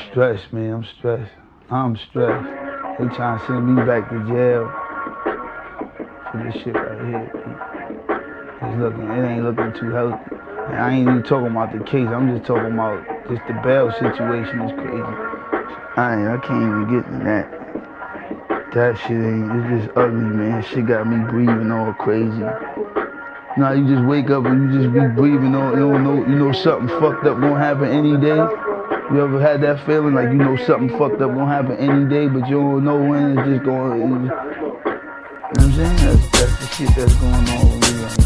stressed, man. I'm stressed. I'm stressed. They trying to send me back to jail for this shit right here. It ain't looking too healthy. And I ain't even talking about the case. I'm just talking about just the bail situation is crazy. I can't even get into that. That shit it's just ugly, man. Shit got me breathing all crazy. Now you just wake up and you just be breathing all, you don't know, you know something fucked up gonna happen any day. You ever had that feeling like you know something fucked up gonna happen any day, but you don't know when it's just going, you know what I'm saying? That's the shit that's going on with me right now.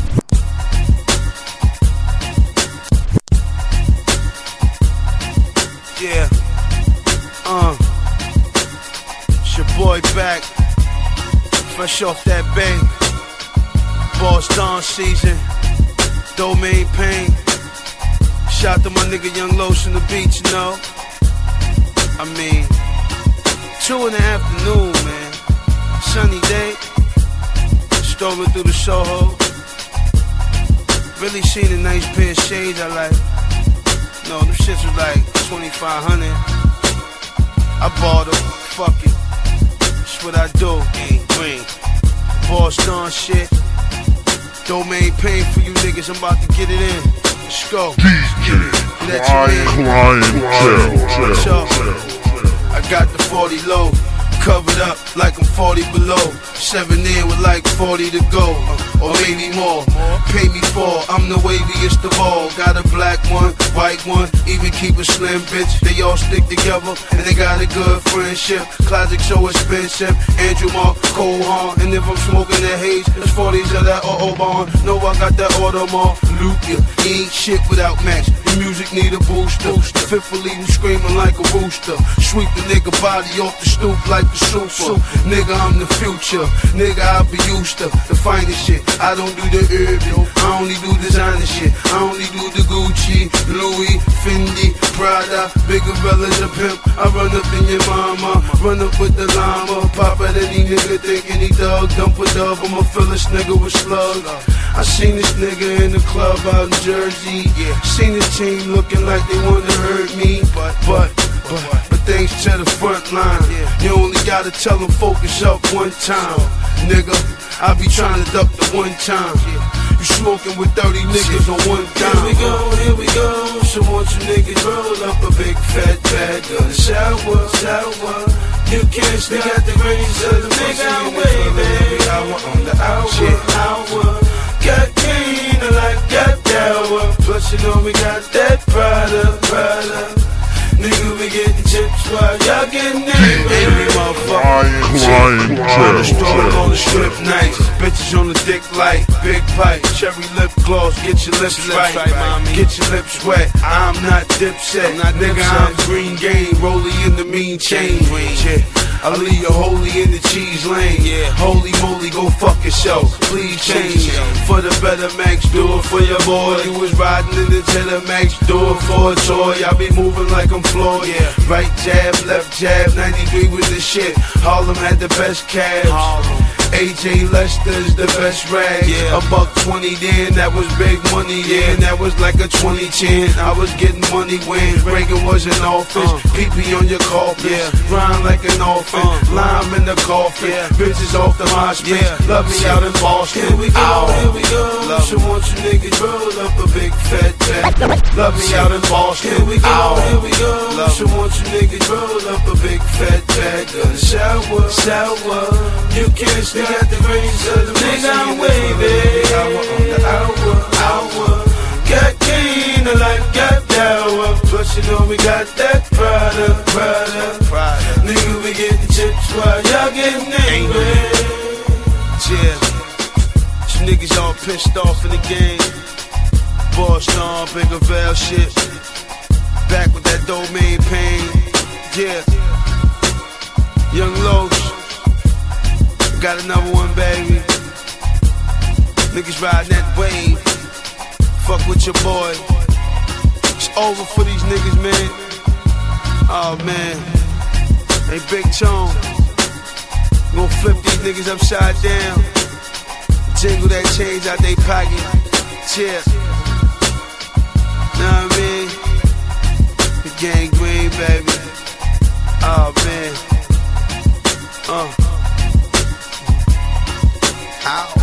Yeah, it's your boy back, fresh off that bang. Boss Don season, Domain Pain. Shout to my nigga Young Los on the beach, you know. I mean, 2 in the afternoon, man. Sunny day, strolling through the Soho. Really seen a nice pair of shades I like. No, them shits was like $2,500. I bought them, fuck it. That's what I do, ain't green. Boss Don shit. Domain Pain for you niggas, I'm about to get it in. Let's go. I got the 40 low, covered up like I'm 40 below. 7 in with like 40 to go, or maybe more. Pay me for, I'm the waviest of all. Got a black one, white one, even keep a slim bitch. They all stick together and they got a good friendship. Classic so expensive, Andrew Mark, Cole Haan. And if I'm smoking that haze, it's 40s of that Autobahn. No, I got that Audemars. Luke, he ain't shit without Max. The music need a booster. Fitfully I'm screaming like a rooster. Sweep the nigga body off the stoop like the super. Nigga, I'm the future. Nigga, I be used to the finest shit. I don't do the urban, I only do designer shit. I only do the Gucci, Louis, Fendi, Prada, Bigger Bella's a pimp. I run up in your mama, run up with the llama. Pop at any nigga thinking he thug, dump a dub. I'ma fill this nigga with slugs. I seen this nigga in the club out in Jersey. Seen his team looking like they wanna hurt me, but thanks to the front line, you only gotta tell them focus up one time. Nigga, I be trying to duck the one time. You smoking with 30 niggas on one dime. Here we go, so won't you niggas roll up a big fat bag of the shower. You can't stop at the range of the nigga I'm waving. Hour on the hour. Got green, I like got dower. Plus you know we got that Prada. Nigga, we getting chips while y'all getting angry, motherfucker. On the strip nights, bitches on the dick light, big pipe, cherry lip gloss, get your lips right, get your lips wet. I'm not Dipset, nigga, I'm Green Game, rolling in the mean chain. I'll leave you holy in the cheese lane. Holy moly, go fuck yourself. Please change for the better Max. Do it for your boy. You was riding in the Cheddar Max. Do it for a toy. I be moving like I'm Floyd. Right jab, left jab. 93 with the shit. Harlem had the best cabs. AJ Lester's the best rag. $120 then, that was big money. And that was like a 2010. I was getting money when Reagan was in office. PP on your coffin, grind like an orphan. Lime in the coffin, bitches off the mosh pit. Love me out in Boston. Here we go. So won't you niggas roll up a big fat bag? Love me out in Boston. Here we go. So won't you niggas roll up a big fat bag of the shower. You can't stop. We got the range of the nigga I'm waving. Hour on the hour. Got green, I like got dower. Plus you know we got that Prada. Nigga, we getting chips while y'all getting angry. Some niggas all pissed off in the game. Boss Don, Bigger Veil shit. Back with that Domain Pain. Young Los. Got another one, baby. Niggas riding that wave. Fuck with your boy. It's over for these niggas, man. Oh, man. Hey, Big Tone. Gonna flip these niggas upside down. Jingle that change out they pocket. Know what I mean? The gang green, baby. Oh man. Ow.